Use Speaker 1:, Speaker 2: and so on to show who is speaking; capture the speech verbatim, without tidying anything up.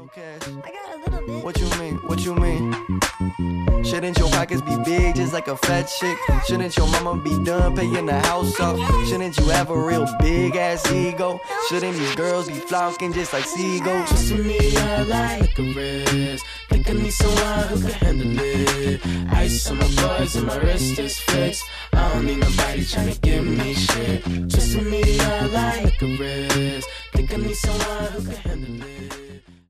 Speaker 1: no cash.
Speaker 2: I got a little bit.
Speaker 1: What you mean? What you mean? Shouldn't your pockets be big just like a fat chick? Shouldn't your mama be done paying the house up? Shouldn't you have a real big ass ego? Shouldn't these girls be flocking just like seagulls?
Speaker 3: Twisting me out like a wrist. Think I need someone who can handle it. Ice on my boys and my wrist is fixed. I don't need nobody tryna give me shit. Twisting me out like a wrist. Think I need someone who can handle it.